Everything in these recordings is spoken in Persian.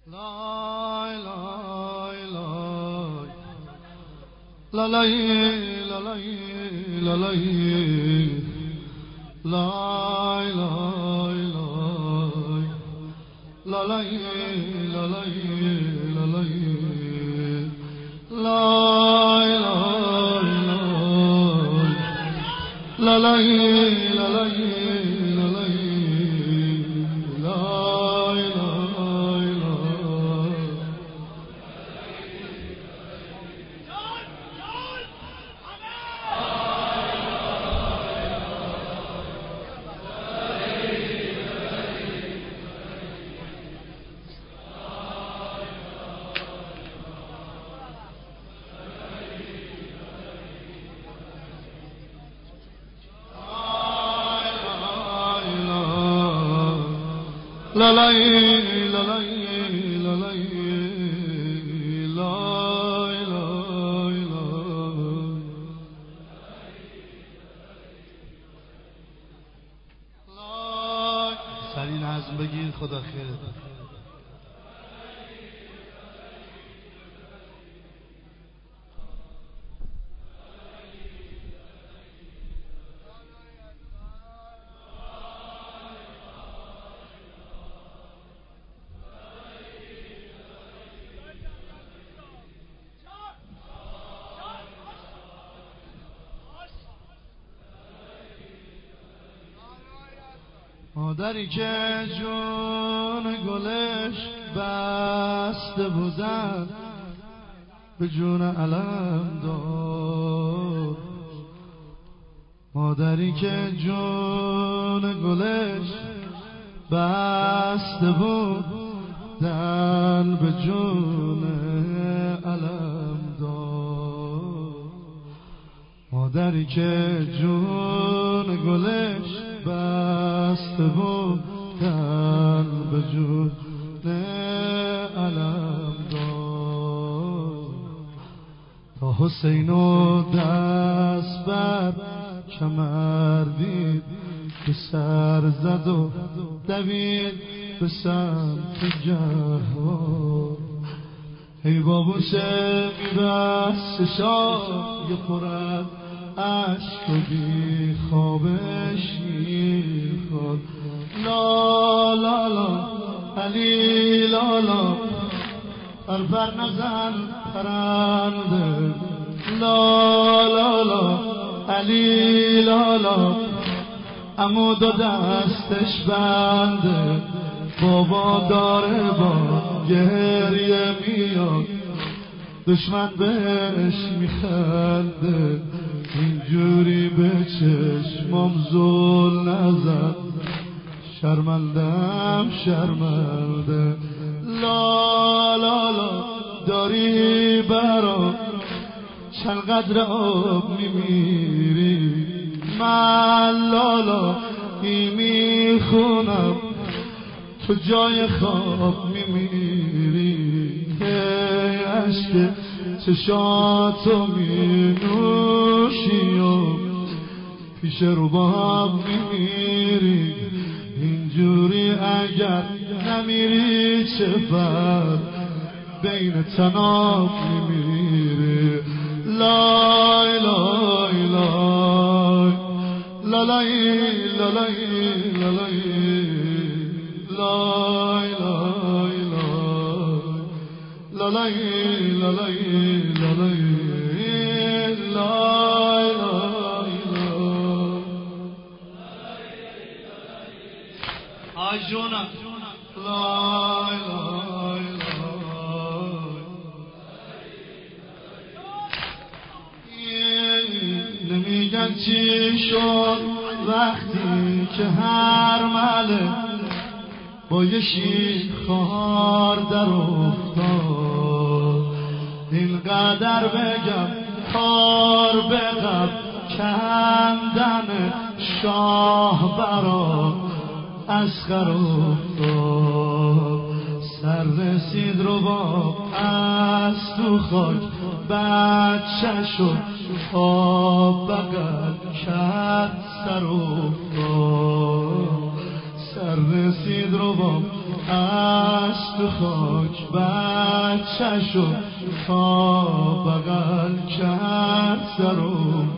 لای لای لای لالای لالای لالای لای لای لای لالای لالای لالای لای لای لالای لالای La la la la la la la سری نظم بگیر خدا خیرت. مادری که جون گلش بسته بودن به جون علم داد، مادری که جون گلش بسته بودن به جون علم داد، مادری که جون گلش بسته بودن به جون علم داد، تا حسین و دست بر کمر دید به سر زد و دوید به سمت جهان. ای بابوشه میبست چشای پرد عشق و بی خوابش میخواد. لا لا لا علی لا لا بر نزن پرنده. لا لا لا علی لا لا عمود و دستش بنده. بابا داره با گریه میاد، دشمن بهش میخنده. اینجوری به چشمام زل نزد، شرمندم شرمنده. لا لا لا داری برام چند قدر آب میمیری، من لالا ای میخونم تو جای خواب میمیری. هی عشق چشاتو مینوشی و پیش روباب میمیری. اینجوری اگر نمیری چه فرق بین تناب میمیری. لای لای لای لالای لالای لالای لای لای لالای لالای لالای لای آی جونا لای لای نمیگن چی شد وقتی که هر مله با یه شیرخوار در افتاد. اینقدر بگم کار به غم کندن شاه برا اسخر افتاد. سر رسید رو با از تو خاک بچه شد تا بغل کرد سر افتاد. سر رسید رو با از تو خاک بچه‌شو تا بغل کرد سرم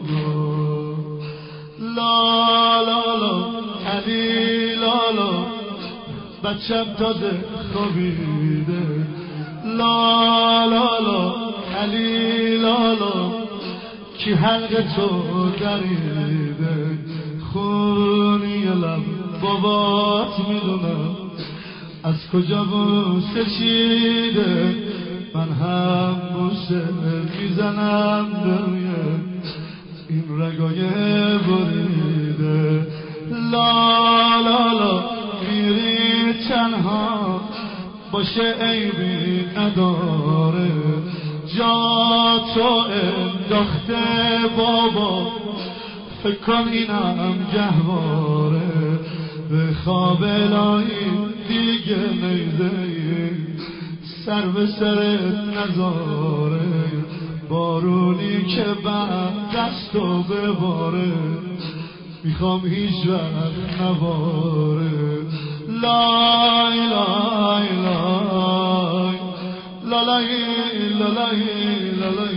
لا لا لا علی لالا بچم تازه خوابیده لا لا لا علی لالا کی حلق تو دریده خونی لب بابات میدونم از کجا بوسه چیده من هم بوسه میزنم روی این رگای بریده لا لا لا میری تنها باشه عیبی نداره جا تو انداخته بابا فکر کن اینم گهواره به خواب الهی دیگه نیزهی سر به سرت نذاره بارونی که بعد دستو بباره میخوام هیچ وقت نباره لای لای لای لالای لالای لالای